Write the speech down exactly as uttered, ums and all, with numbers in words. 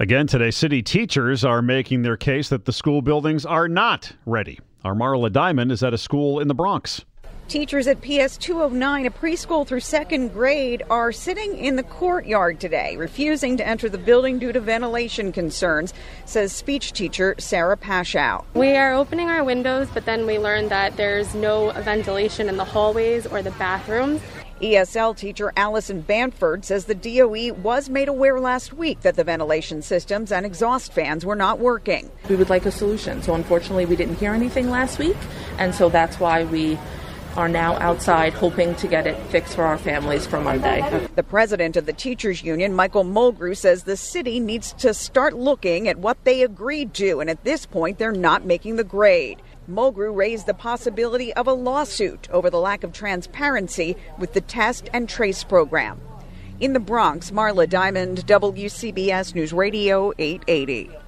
Again today, city teachers are making their case that the school buildings are not ready. Our Marla Diamond is at a school in the Bronx. Teachers at P S two oh nine, a preschool through second grade, are sitting in the courtyard today, refusing to enter the building due to ventilation concerns, says speech teacher Sarah Paschow. We are opening our windows, but then we learned that there's no ventilation in the hallways or the bathrooms. E S L teacher Allison Banford says the D O E was made aware last week that the ventilation systems and exhaust fans were not working. We would like a solution. So unfortunately, we didn't hear anything last week, and so that's why we are now outside hoping to get it fixed for our families for Monday. The president of the teachers union, Michael Mulgrew, says the city needs to start looking at what they agreed to, and at this point they're not making the grade. Mulgrew raised the possibility of a lawsuit over the lack of transparency with the test and trace program. In the Bronx, Marla Diamond, W C B S News Radio eight eighty.